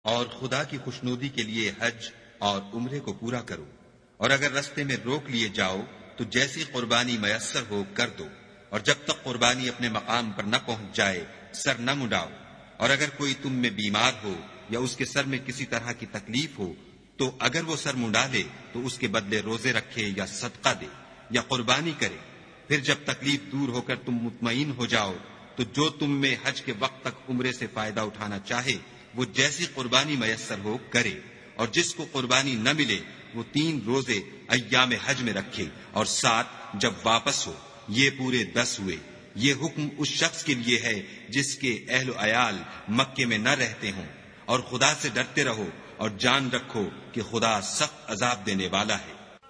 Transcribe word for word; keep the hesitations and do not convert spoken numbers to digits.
और खुदा की खुशनुदी के लिए हज और उम्रे को पूरा करो, और अगर रास्ते में रोक लिए जाओ तो जैसी कुर्बानी मयस्सर हो कर दो, और जब तक कुर्बानी अपने मकाम पर न पहुंच जाए सर न मुंडाओ। और अगर कोई तुम में बीमार हो या उसके सर में किसी तरह की तकलीफ हो तो अगर वो सर मुंडा ले तो उसके बदले रोजे रखे या सदका दे या कुर्बानी करे। फिर जब तकलीफ दूर होकर तुम मुतमईन हो जाओ तो जो तुम में हज के वक्त तक उम्रे से फायदा उठाना चाहे वो जैसी कुर्बानी मयस्सर हो करे, और जिसको कुर्बानी न मिले वो तीन रोजे अय्याम हज में रखे और सात जब वापस हो। ये पूरे दस हुए। ये हुक्म उस शख्स के लिए है जिसके अहल अयाल मक्के में न रहते हों। और खुदा से डरते रहो और जान रखो कि खुदा सख्त अजाब देने वाला है।